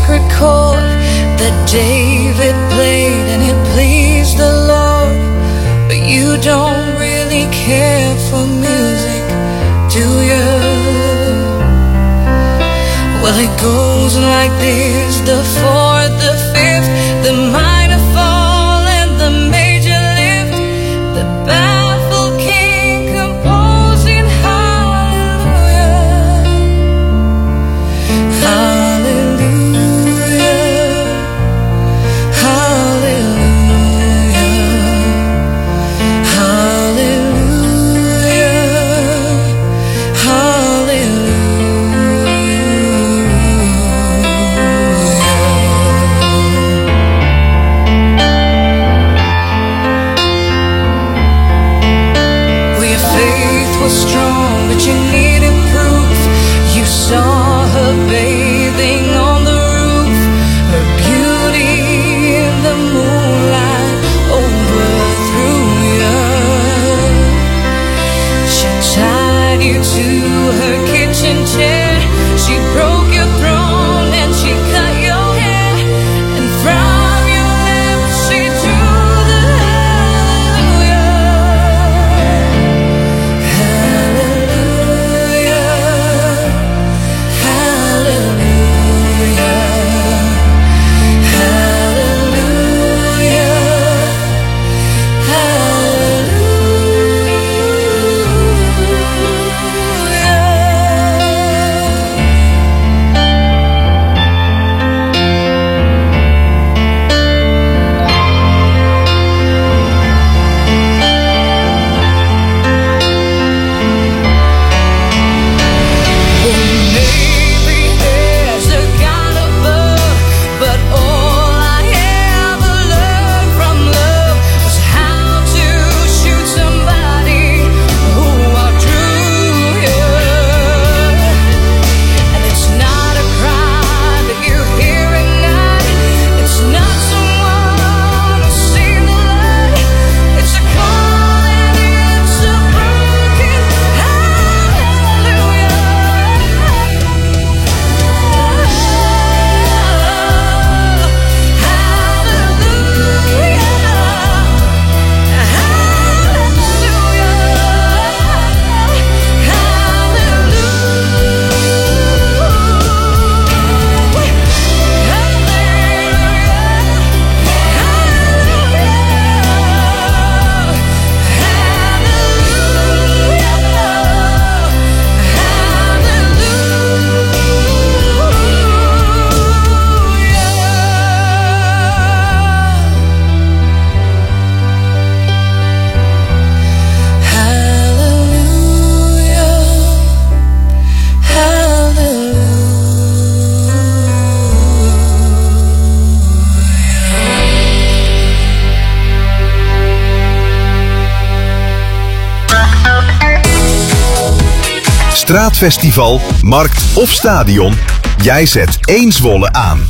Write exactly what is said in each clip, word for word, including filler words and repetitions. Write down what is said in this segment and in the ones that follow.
sacred chord that David played and it pleased the Lord. But you don't really care for music, do you? Well, it goes like this: the fourth, the fifth, the minor fall and the major lift, the baffled king composing hallelujah, hallelujah, hallelujah, hallelujah, hallelujah. Strong, but you needed proof. You saw her bathing on the roof, her beauty in the moonlight overthrew you. She tied you to her kitchen chair, she broke your throne and she cut your hair, and from your lips she drew the Straatfestival, markt of stadion, jij zet één Zwolle aan.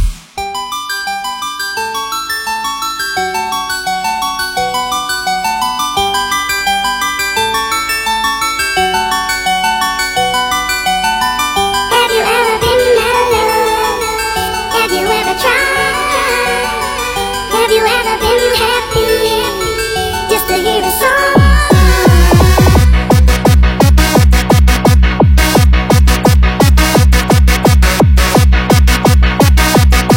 Just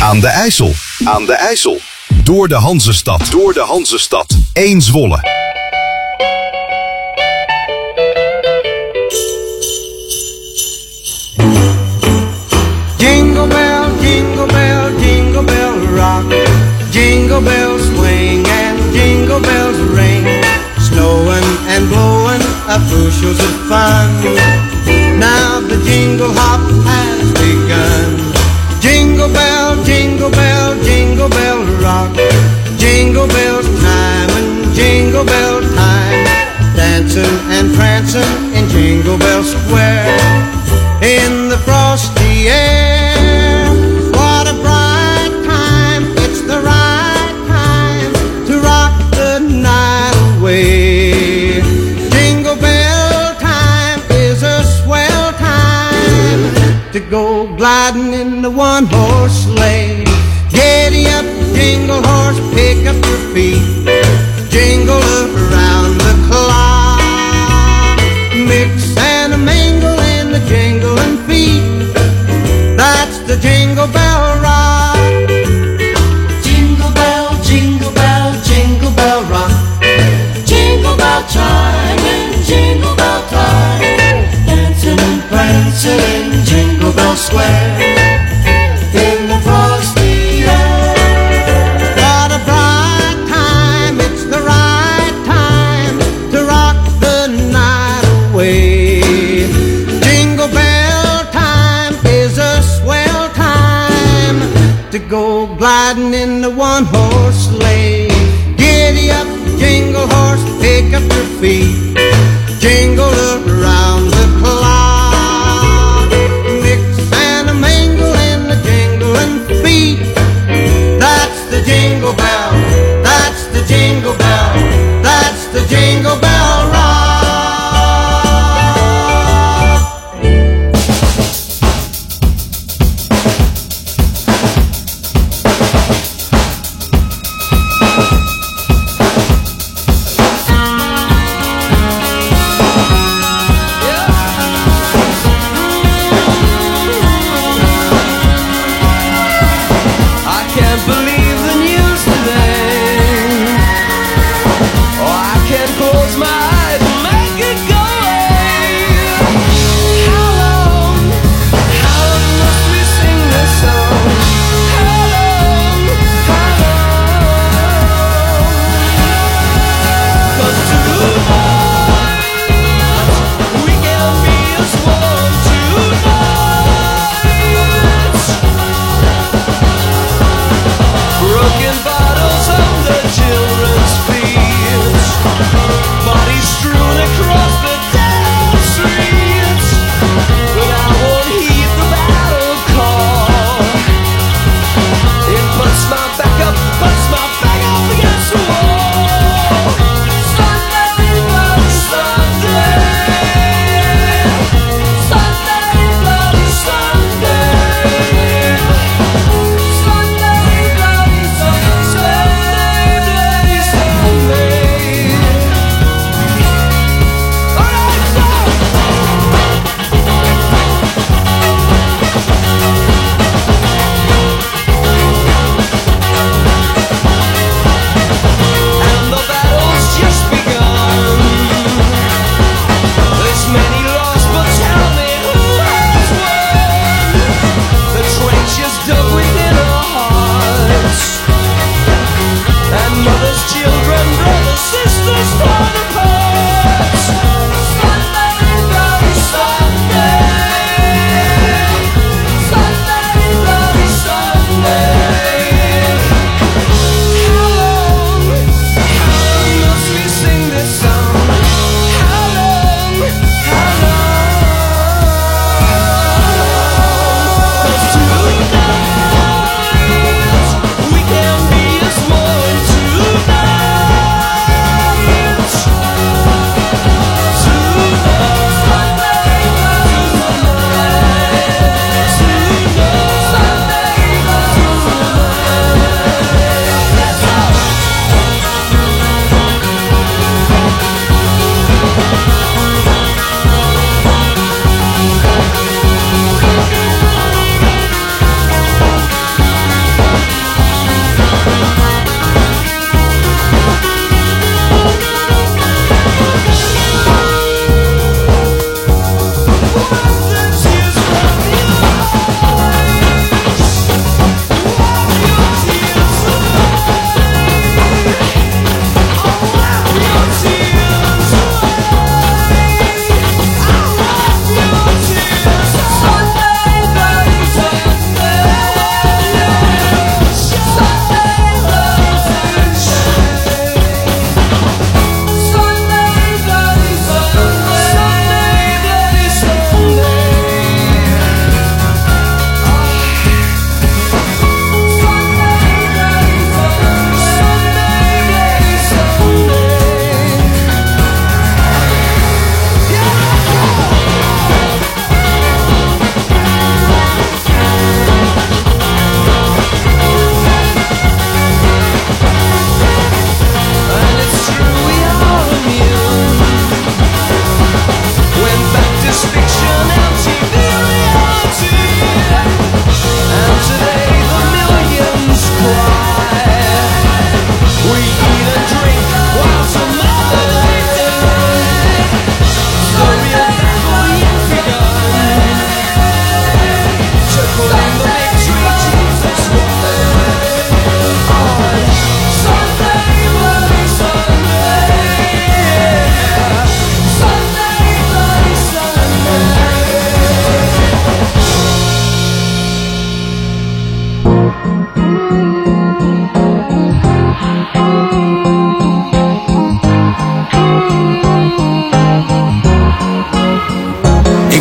Aan de IJssel. Aan de IJssel. Door de Hanzestad. Door de Hanzestad. Eén Zwolle. Jingle bell, jingle bell, jingle bell rock. Jingle bells swing and jingle bells ring. Snowing and blowing up bushels of fun. Now the jingle hop has begun. Jingle bell, jingle bell, jingle bell rock. Jingle bells time and jingle bell time. Dancing and prancing in Jingle Bell Square. In the frosty air, what a bright time. It's the right time to rock the night away. Jingle bell time is a swell time to go gliding in the one-horse sleigh. Giddy up, jingle horse, pick up your feet. Jingle around the clock. Mix and a mingle in the jingling feet. That's the Jingle Bell Rock. Jingle bell, jingle bell, jingle bell rock. Jingle bell chime and jingle bell time. Dancing and prancing in Jingle Bell Square. In the frosty air. What a bright time, it's the right time to rock the night away. Jingle bell time is a swell time to go gliding in the one-horse sleigh. Giddy up, jingle horse, pick up your feet. Jingle around the clock. Mix and a mingle in the jingling feet. That's the jingle bell, that's the jingle bell, that's the Jingle Bell Rock.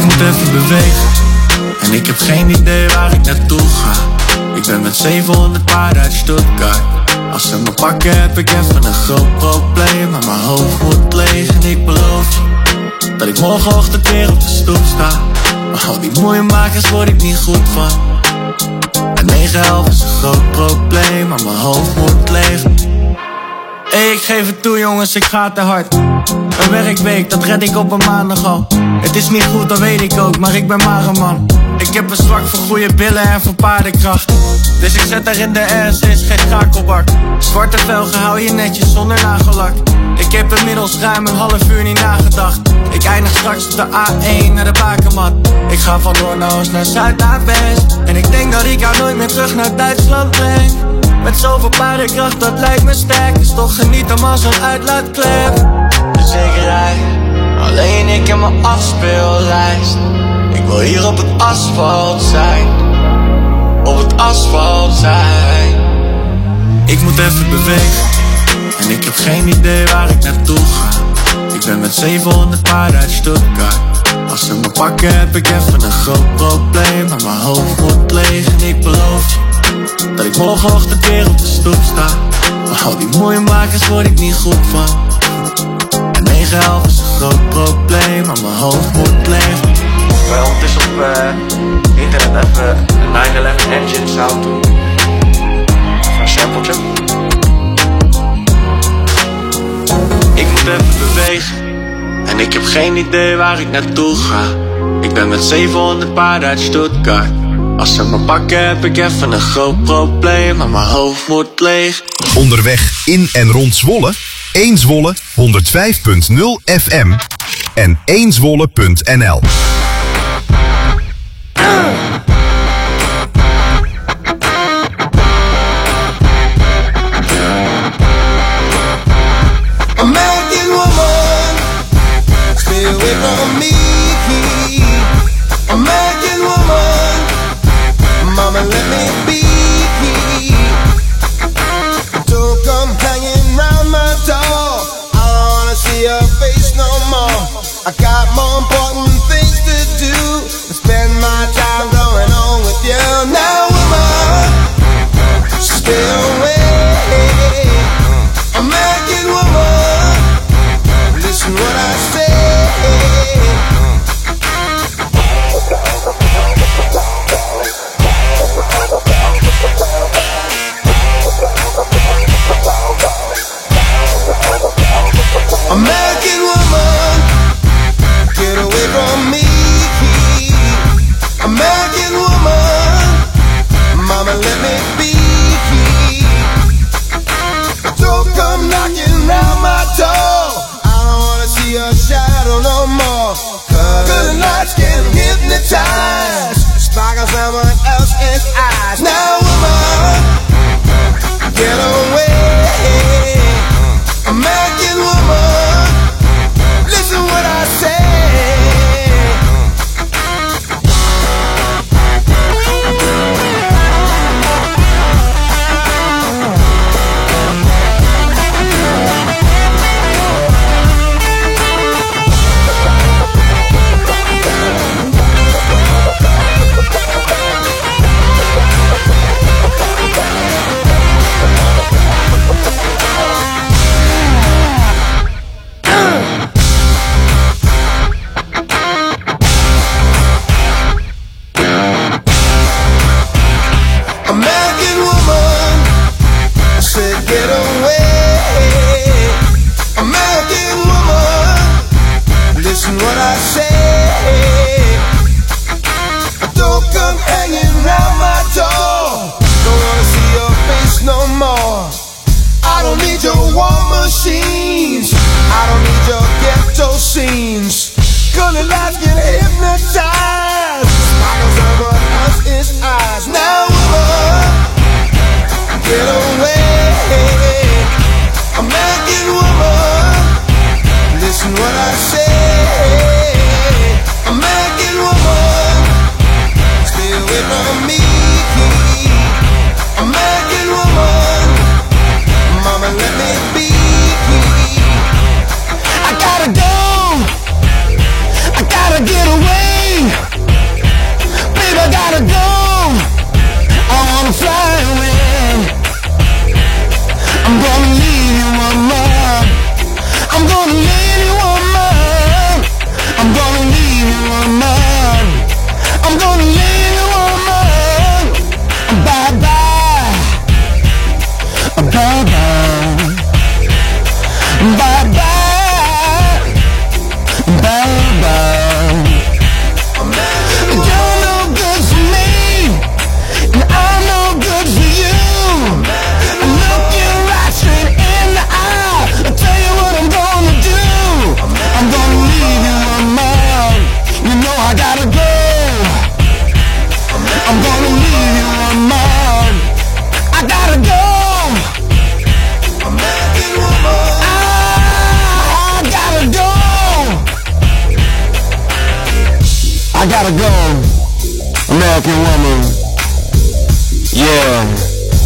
Ik moet even bewegen en ik heb geen idee waar ik naartoe ga. Ik ben met zevenhonderd paarden uit Stuttgart. Als ze me pakken heb ik even een groot probleem. Maar mijn hoofd wordt leeg en ik beloof je dat ik morgenochtend weer op de stoep sta. Maar al die mooie makers word ik niet goed van. En negen elf is een groot probleem, maar mijn hoofd wordt leeg. Hey, ik geef het toe jongens, ik ga te hard. Een werkweek, dat red ik op een maandag al. Het is niet goed, dat weet ik ook, maar ik ben maar een man. Ik heb een zwak voor goede billen en voor paardenkracht. Dus ik zet er in de R C geen schakelbak. Zwarte velgen hou je netjes zonder nagellak. Ik heb inmiddels ruim een half uur niet nagedacht. Ik eindig straks op de A één naar de bakermat. Ik ga van noord naar oost naar zuid naar west. En ik denk dat ik jou nooit meer terug naar Duitsland breng. Met zoveel paardenkracht, dat lijkt me sterk. Is toch genieten als een uitlaatklep. De zekerheid, alleen ik en mijn afspeellijst. Ik wil hier op het asfalt zijn. Op het asfalt zijn. Ik moet even bewegen en ik heb geen idee waar ik naartoe ga. Ik ben met zevenhonderd paarden uit Stuttgart. Als ze me pakken heb ik even een groot probleem. Maar mijn hoofd wordt leeg en ik beloof je dat ik morgenochtend weer op de stoep sta. Maar al die mooie makers word ik niet goed van. En negen elf is een groot probleem, maar mijn hoofd wordt leeg. Bij ons is op uh, internet even een nine eleven engine sound doen. Even een sampletje. Ik moet even bewegen en ik heb geen idee waar ik naartoe ga. Ik ben met zevenhonderd paarden uit Stuttgart. Als ze me pakken heb ik even een groot probleem, maar mijn hoofd wordt leeg. Onderweg in en rond Zwolle, één Zwolle honderdvijf punt nul F M en één zwolle punt n l. American woman, stay away from me. American woman, mama let me be. Don't come hanging round my door. I don't wanna see your face no more. I got more important things to I gotta go, American woman. Yeah.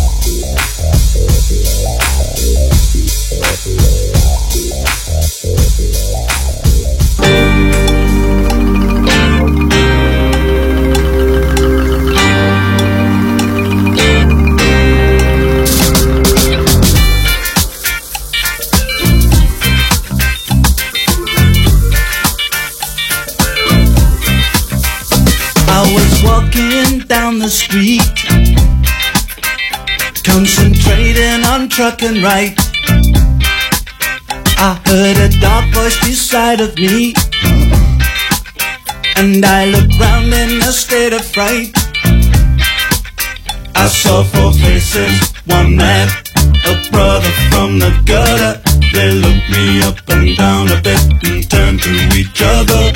Down the street, concentrating on trucking right. I heard a dark voice beside of me, and I looked round in a state of fright. I saw four faces, one man, a brother from the gutter. They looked me up and down a bit and turned to each other.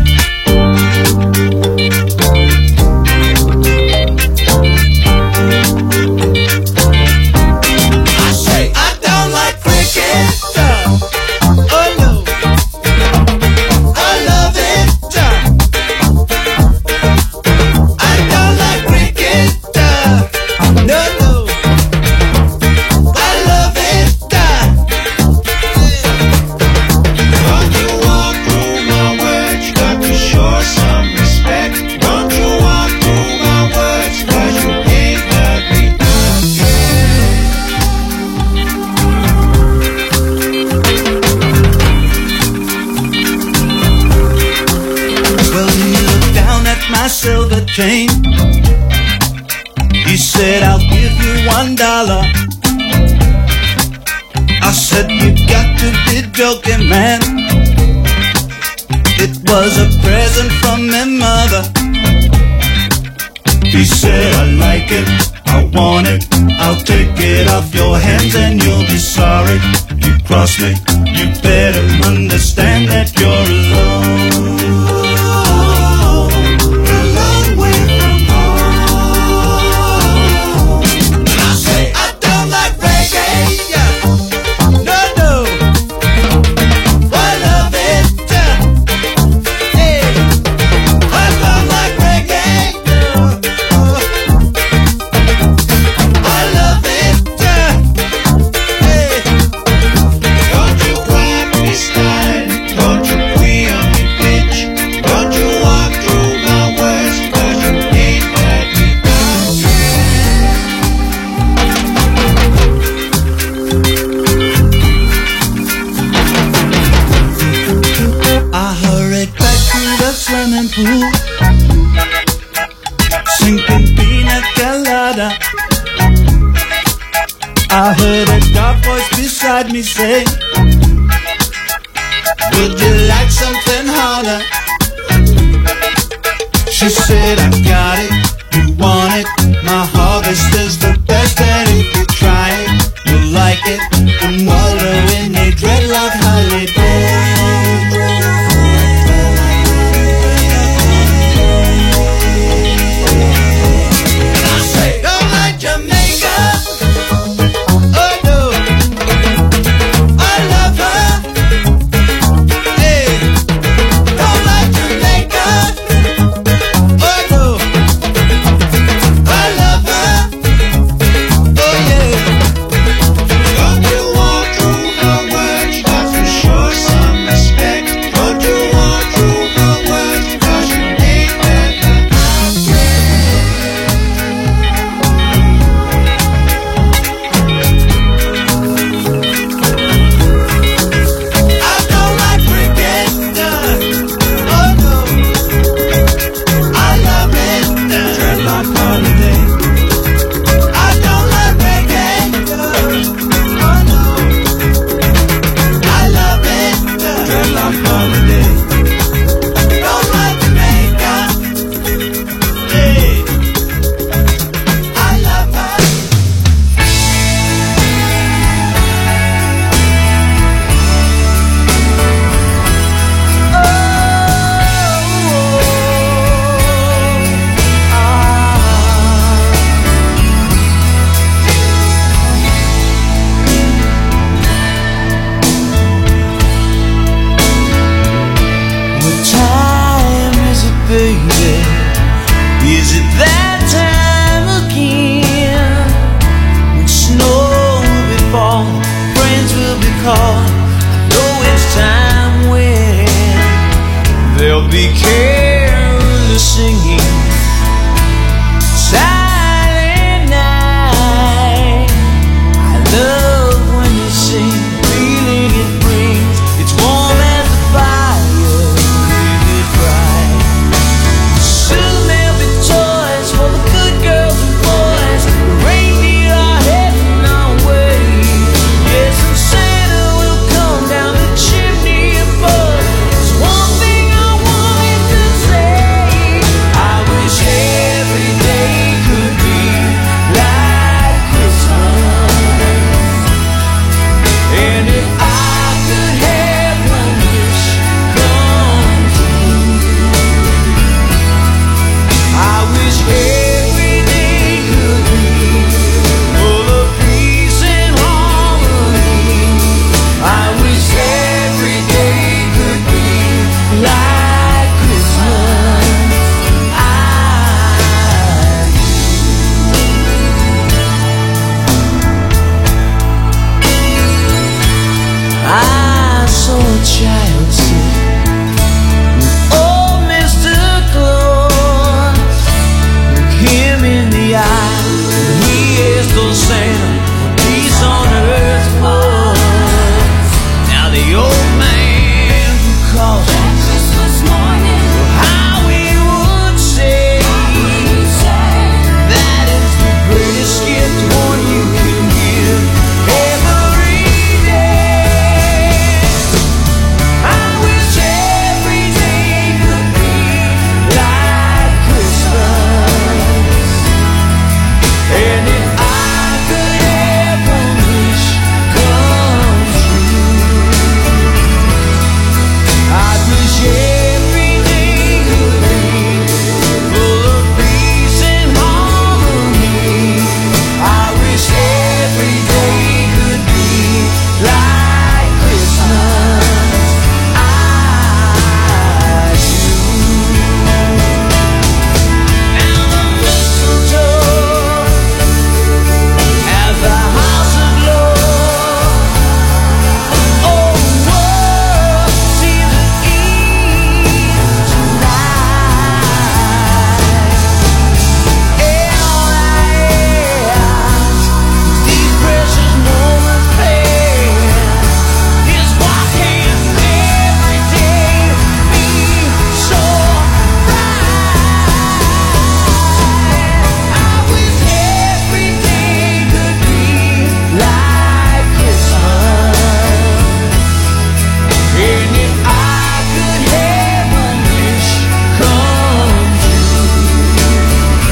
Silver chain. He said, I'll give you one dollar. I said, you got to be joking, man. It was a present from my mother. He said, I like it, I want it, I'll take it off your hands and you'll be sorry. You cross me, you better understand that you're alone. Sinking pina colada. I heard a dark voice beside me say, would you like something harder? She said, I got it, you want it. My harvest is the best, and if you try it, you'll like it. I'm Waldo in a dreadlock holiday. I said, is it that time again? When snow will be falling, friends will be calling. I know it's time when there'll be carolers singing. Silent night, I love when you sing. The feeling it brings, it's warm as a fire, leave it bright. Soon there'll be toys for the good girls and boys. The reindeer are heading our way. Yes, and Santa will come down the chimney above. There's one thing I wanted to say. I wish every day could be like Christmas. And if I could have one wish come true, I wish every day could be full of peace and harmony. I wish every day could be like Christmas. I, I saw a child sit with old Mister Claus. Look him in the eye, and he asked old Santa what peace on earth was. Now the old man who calls that Christmas morning, how he would say that is the greatest gift one you can give every day. I wish every day could be like Christmas. And if I could have one wish come true, I wish every day could be full of peace and harmony. I wish every day could be like Christmas. I do. And the mistletoe at the house aglow. Oh, world, see the eve tonight. And all I ask these precious moments pass is why can't every day be so bright? I wish every day could be like Christmas. And if I could have one wish come true,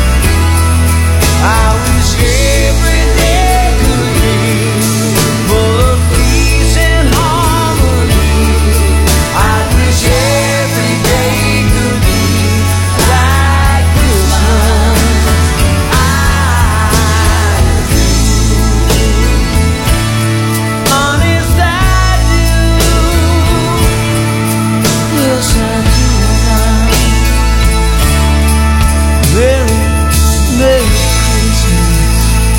I wish every day could be full of peace and harmony. I wish every day could be like Christmas. I do. Honest, I do. Yes, I do now. Merry, Merry Christmas.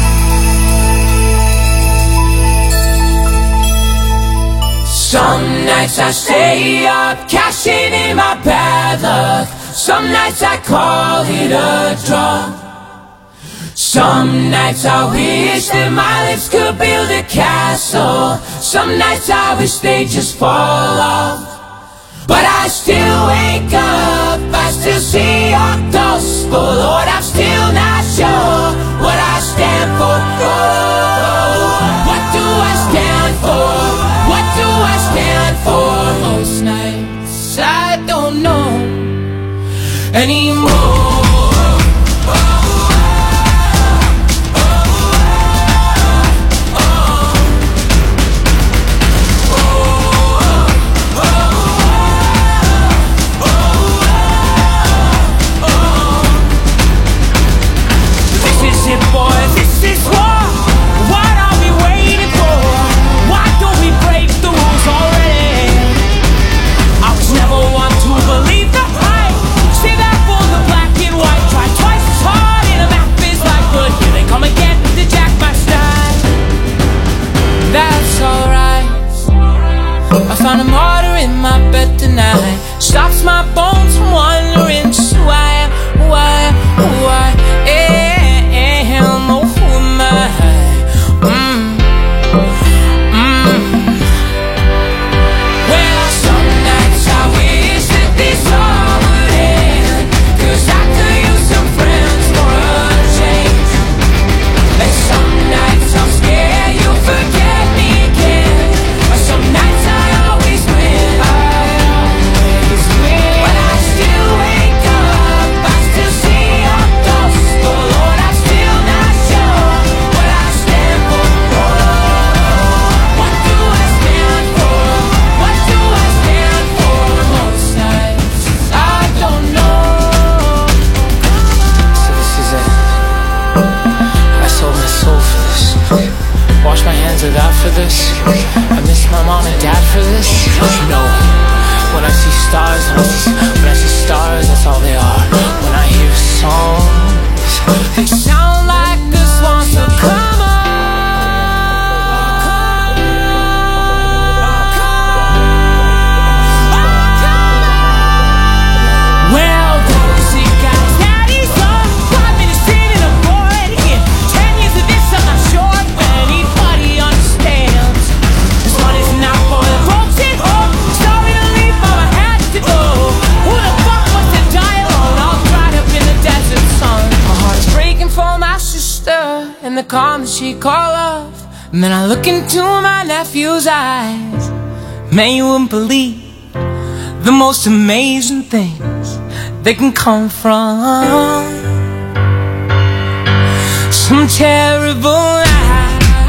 Some nights I stay up, cashing in my bad luck. Some nights I call it a draw. Some nights I wish that my lips could build a castle. Some nights I wish they just fall off. But I still wake up, I still see your gospel. Lord, I'm still not sure what I stand for. Oh, what do I stand for? What do I stand for? Most nights I don't know anymore. Believe the hype, see that for the to God for this. I miss my mom and dad for this. You know, when I see stars, when I see, when I see stars, that's all they are. When I hear songs, they sound like this wants to come on. Well, those who got daddy's on, five minutes in and I'm bored again. Ten years of this, I'm not sure if anybody understands. This one is not for the folks at home. Sorry to leave, mama had to go. Who the fuck wants to die alone, all dried up in the desert sun? My heart's breaking for my sister and the calm that she called love. And then I look into my nephew's eyes. Man, you wouldn't believe the most amazing things they can come from some terrible lie.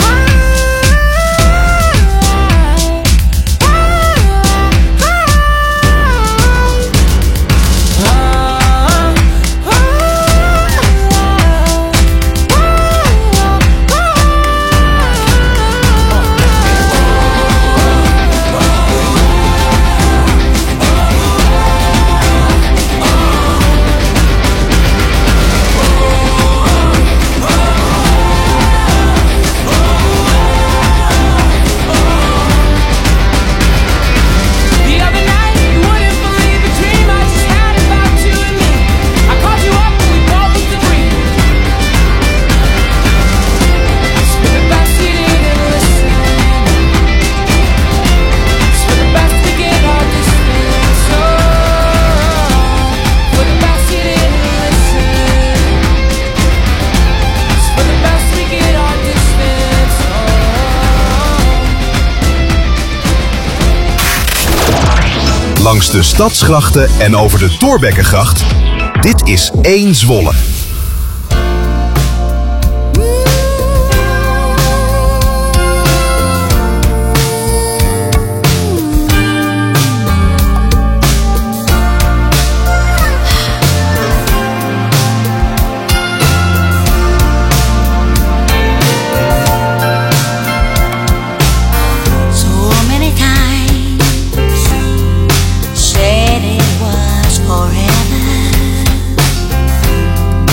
Langs de stadsgrachten en over de Thorbeckegracht. Dit is één Zwolle. Said it was forever.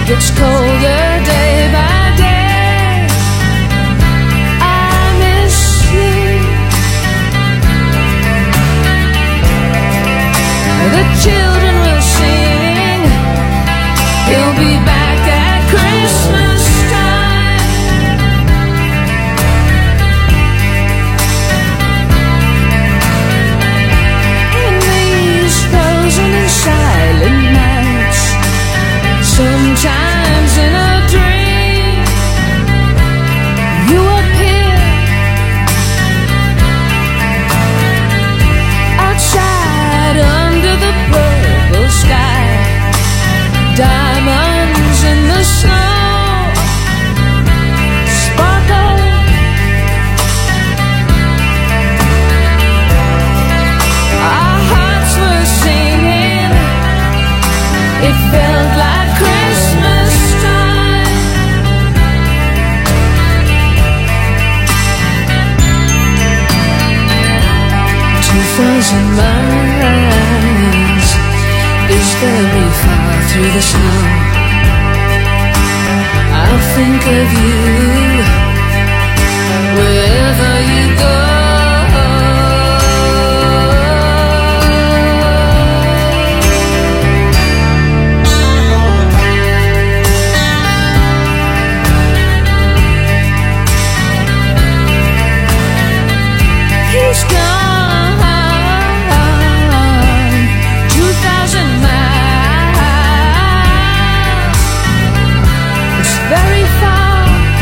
gets colder day by day. I miss you. The children will sing, he'll be back at Christmas time. In these frozen and silent nights, sometimes in a dream, you appear outside under the purple sky, diamonds in the snow sparkle. Our hearts were singing, it felt like Christmas time. Two thousand miles is very far through the snow. I'll think of you wherever you go. He's gone two thousand miles. It's very far.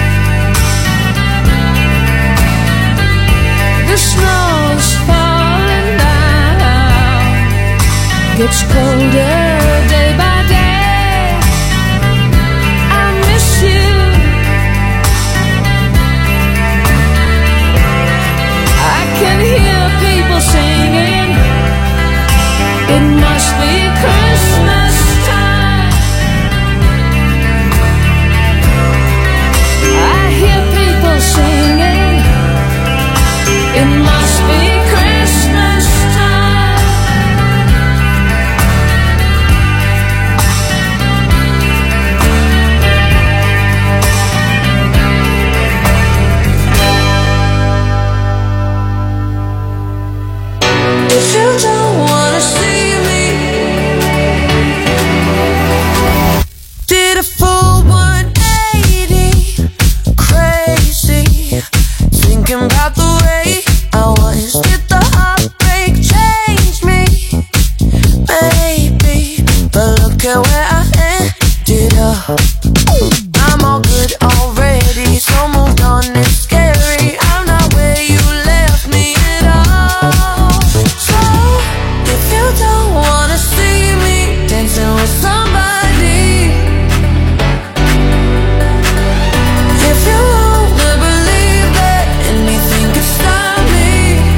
The snow's falling down, gets colder day by day. I miss you. I can hear people singing, it must be Christmas time. I hear people singing, it must be Christmas time. If you don't wanna see me, did a full one eighty, crazy, thinking about the way I was. Did the heartbreak change me? Maybe, but look at where I ended up. I'm all good already, so moved on, it's scary. I'm not where you left me at all. So, if you don't wanna see me dancing with somebody, if you wanna believe that anything can stop me,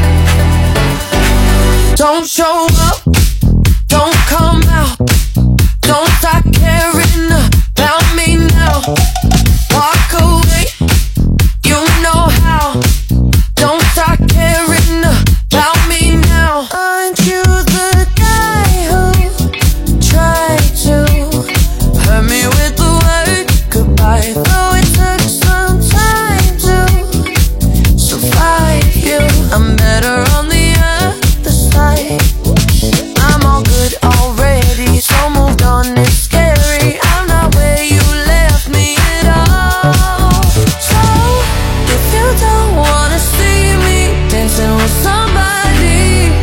don't show up, don't come out, don't start caring about me now. Walk away, you know how. Don't start caring about me now. Aren't you the guy who tried to hurt me with the word goodbye? Though it took some time to survive you, I'm better on the other side. I'm all good already, so moved on, it's scary. I'm not where you left me at all. So, if you don't wanna see me dancing with somebody,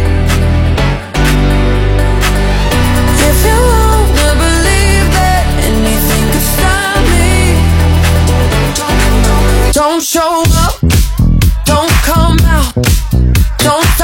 if you wanna believe that anything can stop me, don't show up, don't come out, don't stop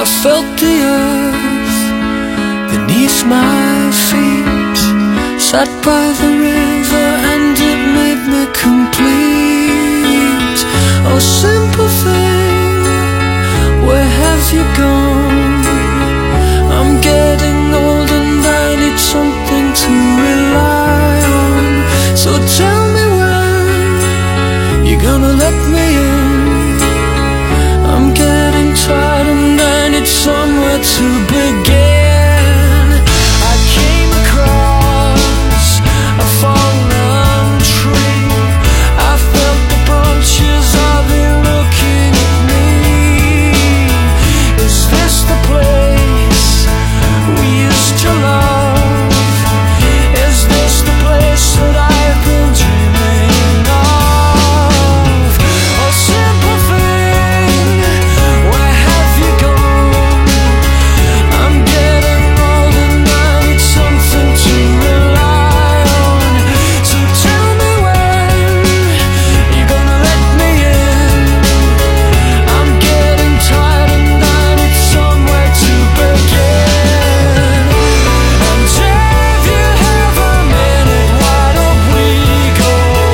felt the earth beneath my feet, sat by the river and it made me complete. Oh simple thing, where have you gone? I'm getting old and I need something to rely on. So tell me when you're gonna let me in. I'm getting tired and I need somewhere to begin. I came across a fallen tree. I felt the branches of it looking at me. Is this the place we used to love? Is this the place that I've been dreaming of? Oh simple thing, where have you gone? I'm getting old and I need something to rely on. So tell me when you're gonna let me in. I'm getting tired and I need somewhere to begin. And if you have a minute, why don't we go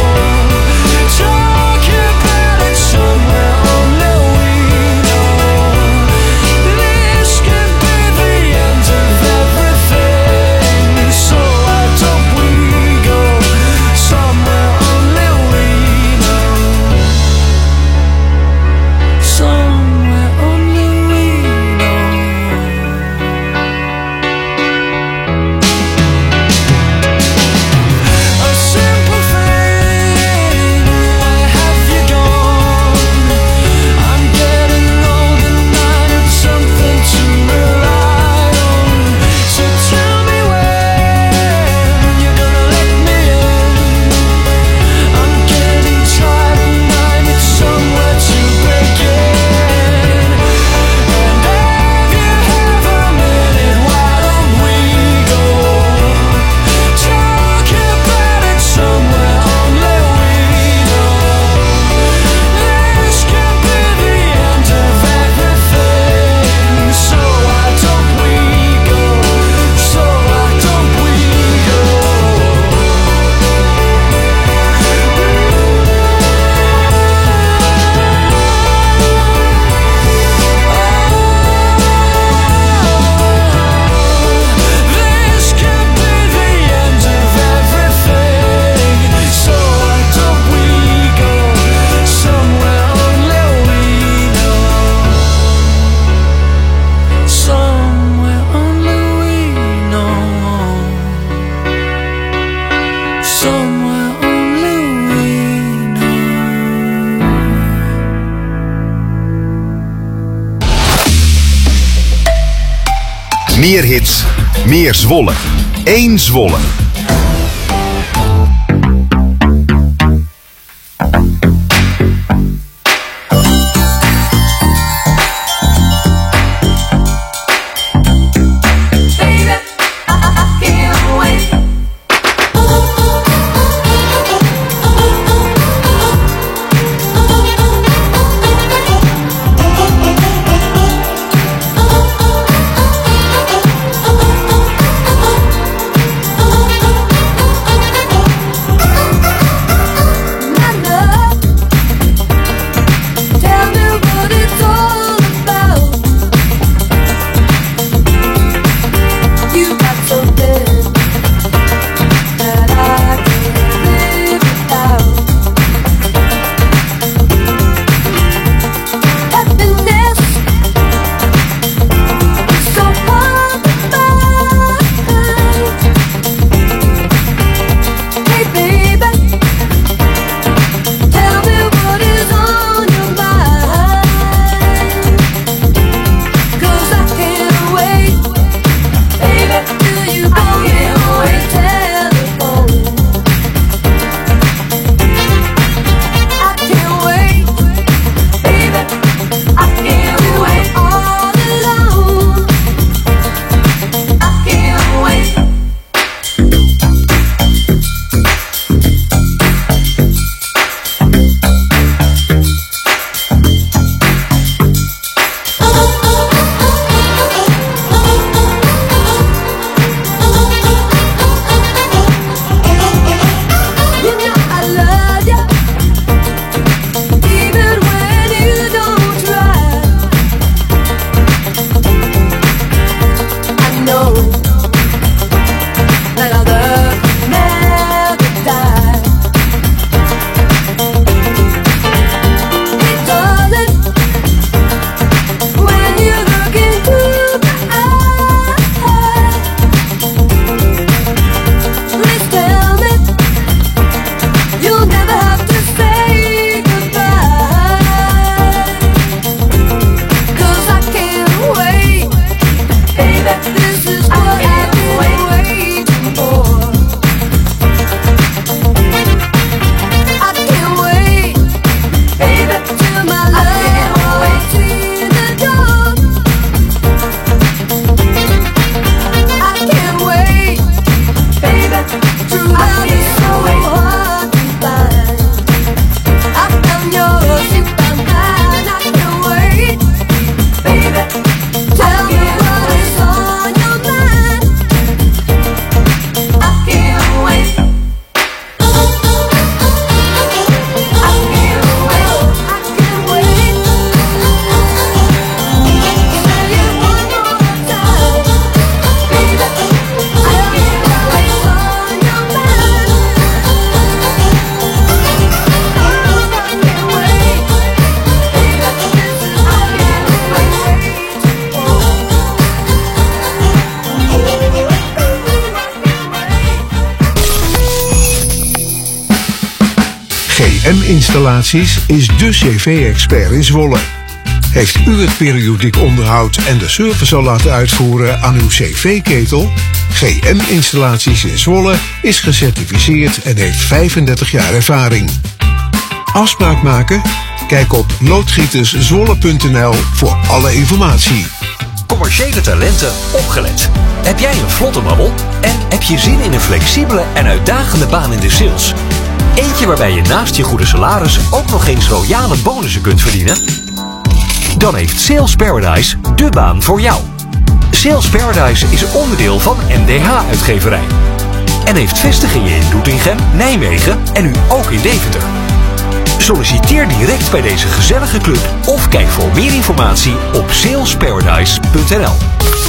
talk about it somewhere only we know? This could be the end of everything. So why don't we go somewhere only we know? Somewhere only we know. A simple thing, where have you gone? I'm getting old and I need something to rely on. So tell me when you're gonna let me in. I'm getting tired and I need somewhere to begin. And if you have a minute, why don't we go talk about it somewhere only we know? This could be the end of everything. So why don't we go? So why don't we go? This could be the end of everything. So why don't we go somewhere only we know? Somewhere only we know. Somewhere only we know. Meer hits, meer Zwolle. Eén Zwolle. Baby, I, I can't wait. Installaties is de cv-expert in Zwolle. Heeft u het periodiek onderhoud en de service al laten uitvoeren aan uw cv-ketel? G M-installaties in Zwolle is gecertificeerd en heeft vijfendertig jaar ervaring. Afspraak maken? Kijk op loodgieterszwolle punt n l voor alle informatie. Commerciële talenten opgelet. Heb jij een vlotte babbel en heb je zin in een flexibele en uitdagende baan in de sales? Eentje waarbij je naast je goede salaris ook nog eens royale bonussen kunt verdienen? Dan heeft Sales Paradise de baan voor jou. Sales Paradise is onderdeel van N D H-uitgeverij en heeft vestigingen in Doetinchem, Nijmegen en nu ook in Deventer. Solliciteer direct bij deze gezellige club of kijk voor meer informatie op sales paradise punt n l.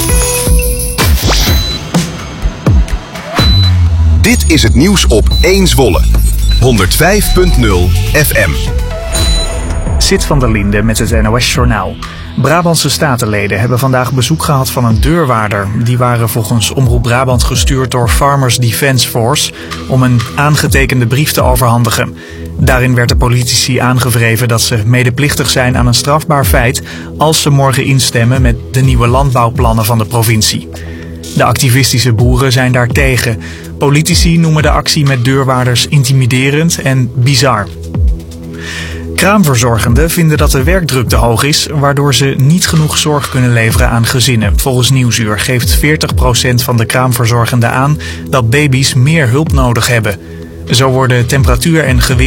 Dit is het nieuws op één Zwolle. honderdvijf punt nul F M. Sid van der Linde met het N O S-journaal. Brabantse statenleden hebben vandaag bezoek gehad van een deurwaarder. Die waren volgens Omroep Brabant gestuurd door Farmers Defence Force om een aangetekende brief te overhandigen. Daarin werd de politici aangevreven dat ze medeplichtig zijn aan een strafbaar feit als ze morgen instemmen met de nieuwe landbouwplannen van de provincie. De activistische boeren zijn daartegen. Politici noemen de actie met deurwaarders intimiderend en bizar. Kraamverzorgenden vinden dat de werkdruk te hoog is, waardoor ze niet genoeg zorg kunnen leveren aan gezinnen. Volgens Nieuwsuur geeft veertig procent van de kraamverzorgenden aan dat baby's meer hulp nodig hebben. Zo worden temperatuur en gewicht